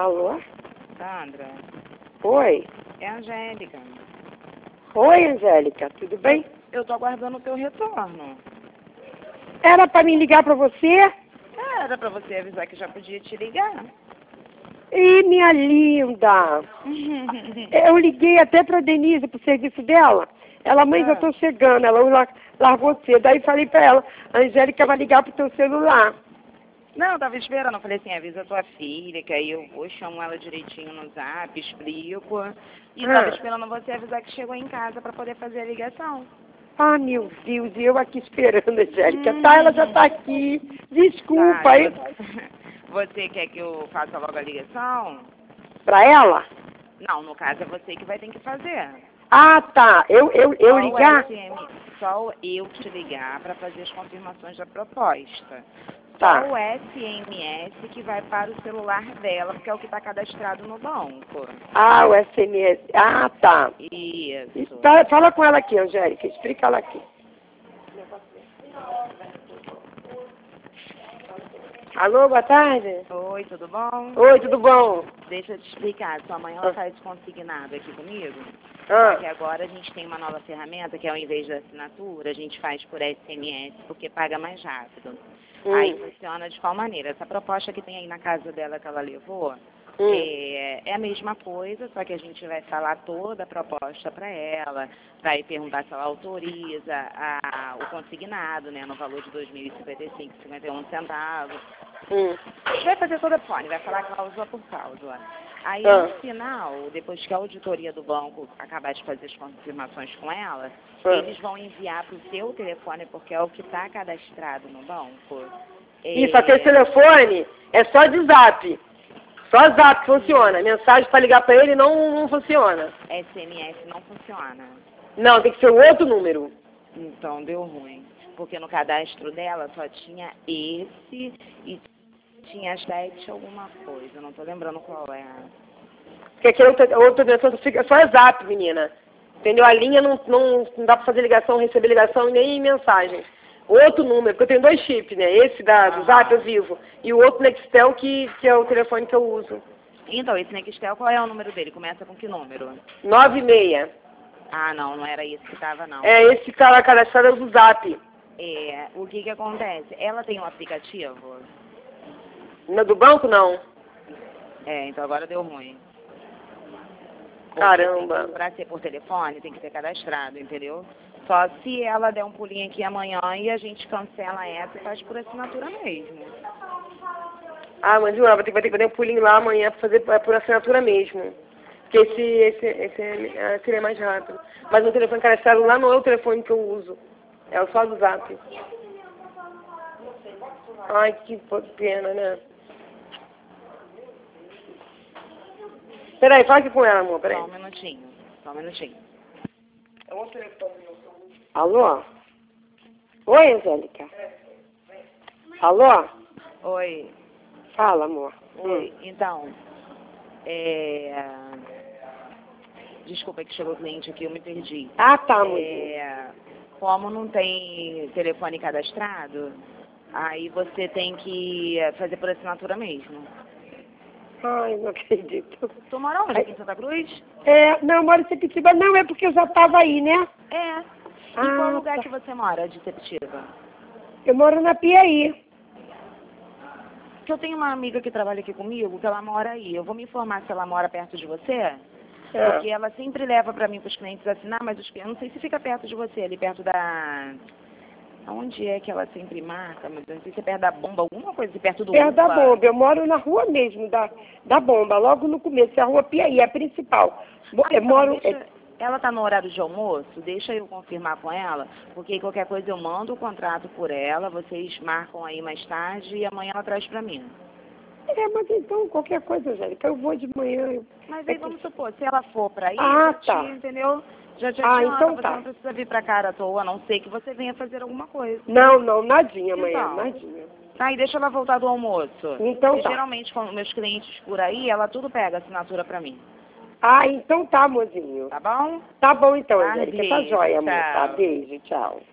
Alô? Sandra, Oi. é a Angélica. Oi, Angélica, tudo bem? Eu tô aguardando o teu retorno. Era para me ligar para você? Era pra você avisar que já podia te ligar. Ih, minha linda. Eu liguei até para Denise, pro serviço dela. Ela, mãe, eu tô chegando. Ela largou cedo. Aí falei para ela, a Angélica vai ligar pro teu celular. Não, eu tava esperando. Eu falei assim, avisa a tua filha, que aí eu vou, chamo ela direitinho no zap, explico. E tava esperando você avisar que chegou em casa pra poder fazer a ligação. Ah, meu Deus, e eu aqui esperando, Angélica. Tá, ela já tá aqui. Desculpa. Tá, Aí... Você quer que eu faça logo a ligação? Pra ela? Não, no caso é você que vai ter que fazer. Ah, tá. Eu ligar? Só eu te ligar para fazer as confirmações da proposta. Tá. Só o SMS que vai para o celular dela, porque é o que está cadastrado no banco. Ah, o SMS. Ah, tá. Isso. Tá, fala com ela aqui, Angélica. Explica ela aqui. Alô, boa tarde. Oi, tudo bom? Oi, tudo bom? Deixa eu te explicar. Sua mãe ela faz consignado aqui comigo. Ah. Só que agora a gente tem uma nova ferramenta que ao invés da assinatura, a gente faz por SMS, porque paga mais rápido. Aí funciona de qual maneira? Essa proposta que tem aí na casa dela que ela levou, é a mesma coisa, só que a gente vai falar toda a proposta para ela, vai perguntar se ela autoriza o consignado, né, no valor de R$ 2.055,51. Vai fazer toda a fone, vai falar cláusula por cláusula. Aí, no final, depois que a auditoria do banco acabar de fazer as confirmações com ela, eles vão enviar para o seu telefone, porque é o que está cadastrado no banco. Isso, aquele telefone é só de zap. Só zap funciona. Mensagem para ligar para ele não funciona. SMS não funciona. Não, tem que ser outro número. Então, deu ruim. Porque no cadastro dela só tinha esse e tinha 7 alguma coisa. Não tô lembrando qual é. Porque aqui outra telefone fica só zap, menina. Entendeu? A linha não dá para fazer ligação, receber ligação e nem mensagem. Outro número, porque eu tenho 2 chips, né? Esse do Zap eu vivo. E o outro Nextel, que é o telefone que eu uso. Então, esse Nextel, qual é o número dele? Começa com que número? 96. Ah, não era esse que tava, não. É, esse que tá lá cadastrado é o do Zap. É, o que acontece? Ela tem um aplicativo? No do banco, não. É, então agora deu ruim. Caramba. Pra ser por telefone, tem que ser cadastrado, entendeu? Só se ela der um pulinho aqui amanhã e a gente cancela essa e faz por assinatura mesmo. Ah, mas ela vai ter que dar um pulinho lá amanhã para fazer por assinatura mesmo. Porque esse seria mais rápido. Mas o telefone cadastrado lá não é o telefone que eu uso. É só do Zap. Ai, que pena, né? Peraí, fala aqui com ela, amor, peraí. Só um minutinho. Alô? Oi, Angélica. Alô? Oi. Fala, amor. Oi. Então, desculpa que chegou o cliente aqui, eu me perdi. Ah, tá, amor. Como não tem telefone cadastrado, aí você tem que fazer por assinatura mesmo. Ai, não acredito. Tu mora onde? Aqui em Santa Cruz? Não, eu moro em Sepetiba. Não, é porque eu já estava aí, né? É. E qual lugar que você mora de Sepetiba? Eu moro na Piaí. Eu tenho uma amiga que trabalha aqui comigo, que ela mora aí. Eu vou me informar se ela mora perto de você, porque ela sempre leva para mim, para os clientes assinar, mas eu não sei se fica perto de você, ali perto da... Onde é que ela sempre marca? Mas eu não sei se é perto da Bomba, alguma coisa assim, perto do Perto da UPA. Bomba. Eu moro na rua mesmo, da Bomba, logo no começo. É a rua Piaí, é a principal. Ela está no horário de almoço, deixa eu confirmar com ela, porque qualquer coisa eu mando o contrato por ela, vocês marcam aí mais tarde e amanhã ela traz para mim. Mas então, qualquer coisa, Angélica, eu vou de manhã. Mas aí vamos supor, se ela for para aí, entendeu? Já te adianta, então você não precisa vir para cá à toa, a não ser que você venha fazer alguma coisa. Não, nadinha amanhã, então, nadinha. Tá, e deixa ela voltar do almoço. Então porque geralmente, com meus clientes por aí, ela tudo pega assinatura para mim. Ah, então tá, mozinho. Tá bom? Tá bom então, Angélica. Tá jóia, amor. Tchau. Tá, beijo, tchau.